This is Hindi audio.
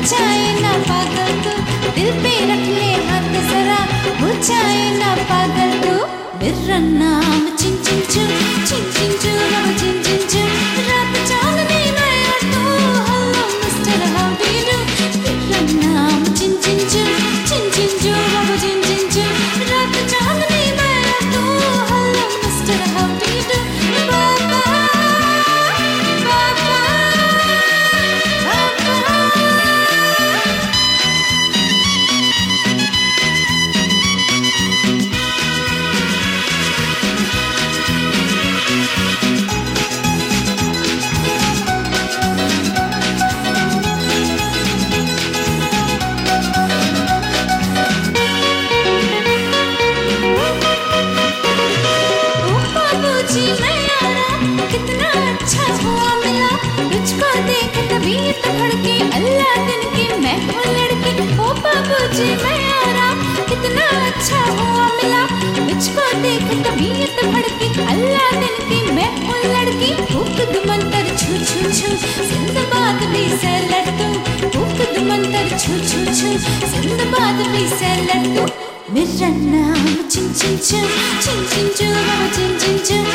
जाए ना पागल तू, दिल पे रख ले हाथ जरा, हो जाए ना पागल तू। मेरा नाम चिन चिन चू, चिन चिन चू, बाबा चिन चिन चू। रात चांदनी मैं और तू, hello mister how do you do. मेरा नाम चिन चिन चू, चिन चिन चू, बाबा चिन चिन चू। रात चांदनी मैं और तू, hello mister how do you do. बाबा बाबा बाबा। कितना अच्छा हुआ मिला, तुझको देख तबीयत भड़की, अल्लाह दिन की मैं हूँ लड़की। ओ बाबूजी मैं आरा, कितना अच्छा हुआ मिला, तुझको देख तबीयत भड़की, अल्लाह दिन की मैं हूँ लड़की। फूक दू मंतर छू छू छू, जिंदाबाद भी से लड्डू। फूक दू मंतर छू छू छू, जिंदाबाद भी से लड्डू। मेरा नाम चिन चिन चू, चिन चिन चू, बाबा चिन चिन चू।